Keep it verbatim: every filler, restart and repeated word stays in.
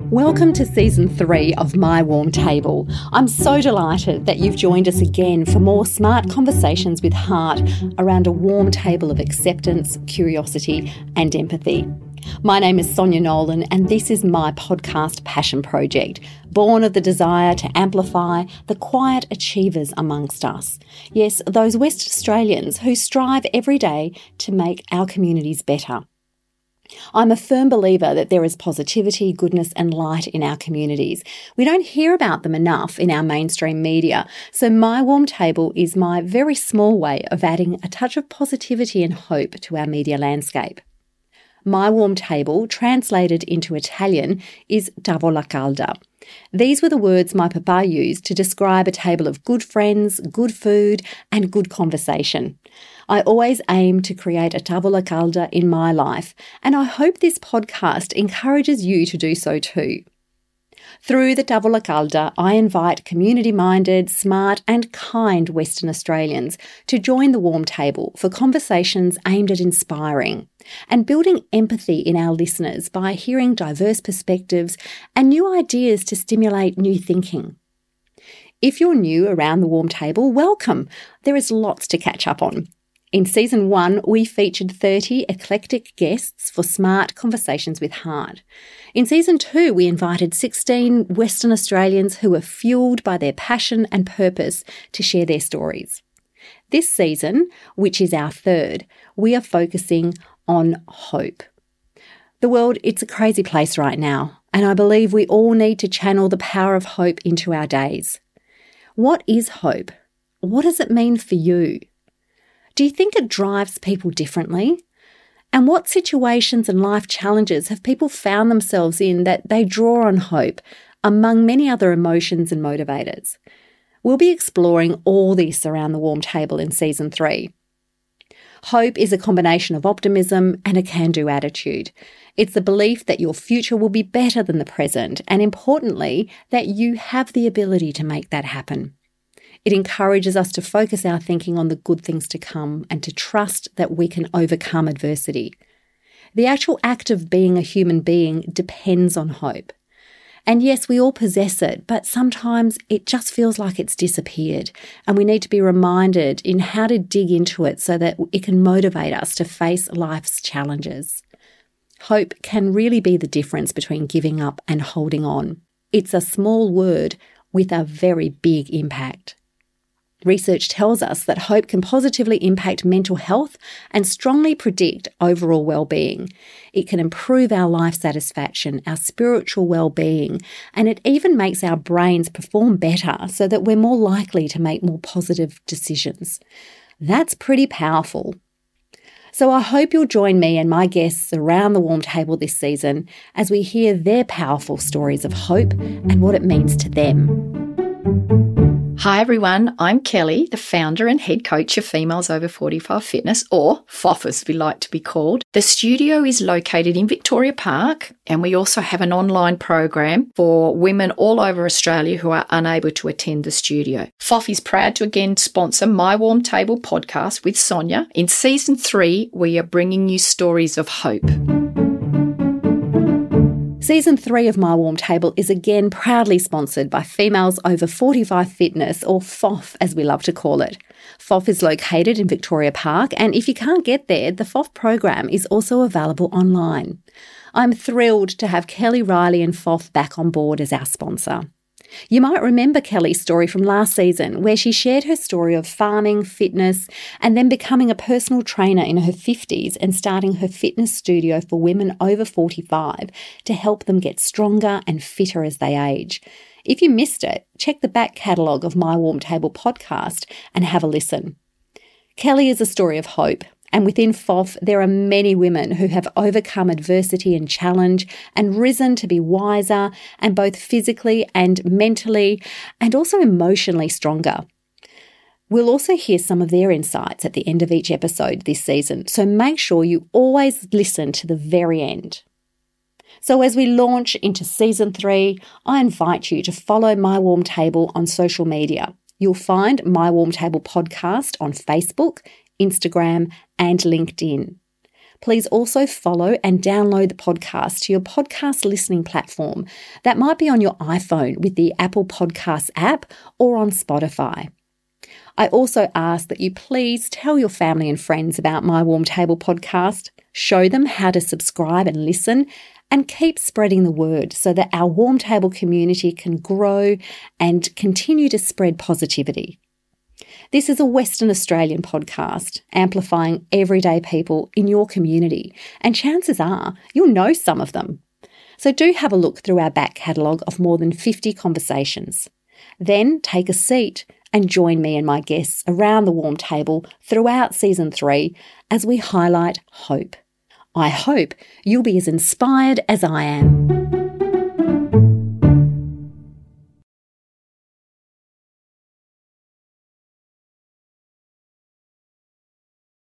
Welcome to Season three of My Warm Table. I'm so delighted that you've joined us again for more smart conversations with heart around a warm table of acceptance, curiosity and empathy. My name is Sonia Nolan and this is my podcast passion project, born of the desire to amplify the quiet achievers amongst us. Yes, those West Australians who strive every day to make our communities better. I'm a firm believer that there is positivity, goodness and light in our communities. We don't hear about them enough in our mainstream media, so My Warm Table is my very small way of adding a touch of positivity and hope to our media landscape. My Warm Table, translated into Italian, is tavola calda. These were the words my papa used to describe a table of good friends, good food and good conversation. I always aim to create a tavola calda in my life, and I hope this podcast encourages you to do so too. Through the tavola calda, I invite community-minded, smart and kind Western Australians to join the warm table for conversations aimed at inspiring and building empathy in our listeners by hearing diverse perspectives and new ideas to stimulate new thinking. If you're new around the warm table, welcome. There is lots to catch up on. In Season one, we featured thirty eclectic guests for smart conversations with heart. In Season two, we invited sixteen Western Australians who were fueled by their passion and purpose to share their stories. This season, which is our third, we are focusing on hope. The world, it's a crazy place right now, and I believe we all need to channel the power of hope into our days. What is hope? What does it mean for you? Do you think it drives people differently? And what situations and life challenges have people found themselves in that they draw on hope, among many other emotions and motivators? We'll be exploring all this around the warm table in Season three. Hope is a combination of optimism and a can-do attitude. It's the belief that your future will be better than the present, and importantly, that you have the ability to make that happen. It encourages us to focus our thinking on the good things to come and to trust that we can overcome adversity. The actual act of being a human being depends on hope. And yes, we all possess it, but sometimes it just feels like it's disappeared, and we need to be reminded in how to dig into it so that it can motivate us to face life's challenges. Hope can really be the difference between giving up and holding on. It's a small word with a very big impact. Research tells us that hope can positively impact mental health and strongly predict overall well-being. It can improve our life satisfaction, our spiritual well-being, and it even makes our brains perform better so that we're more likely to make more positive decisions. That's pretty powerful. So I hope you'll join me and my guests around the warm table this season as we hear their powerful stories of hope and what it means to them. Hi everyone, I'm Kelly, the founder and head coach of Females Over forty-five Fitness, or F O F as we like to be called. The studio is located in Victoria Park, and we also have an online program for women all over Australia who are unable to attend the studio. F O F is proud to again sponsor My Warm Table podcast with Sonia. In Season three, we are bringing you stories of hope. Season three of My Warm Table is again proudly sponsored by Females Over forty-five Fitness, or F O F as we love to call it. F O F is located in Victoria Park, and if you can't get there, the F O F program is also available online. I'm thrilled to have Kelly Riley and F O F back on board as our sponsor. You might remember Kelly's story from last season, where she shared her story of farming, fitness, and then becoming a personal trainer in her fifties and starting her fitness studio for women over forty-five to help them get stronger and fitter as they age. If you missed it, check the back catalogue of My Warm Table podcast and have a listen. Kelly is a story of hope. And within F O F, there are many women who have overcome adversity and challenge and risen to be wiser and both physically and mentally and also emotionally stronger. We'll also hear some of their insights at the end of each episode this season, so make sure you always listen to the very end. So as we launch into Season three, I invite you to follow My Warm Table on social media. You'll find My Warm Table podcast on Facebook, Instagram and LinkedIn. Please also follow and download the podcast to your podcast listening platform. That might be on your iPhone with the Apple Podcasts app or on Spotify. I also ask that you please tell your family and friends about My Warm Table podcast, show them how to subscribe and listen, and keep spreading the word so that our Warm Table community can grow and continue to spread positivity. This is a Western Australian podcast, amplifying everyday people in your community, and chances are you'll know some of them. So do have a look through our back catalogue of more than fifty conversations. Then take a seat and join me and my guests around the warm table throughout season three as we highlight hope. I hope you'll be as inspired as I am.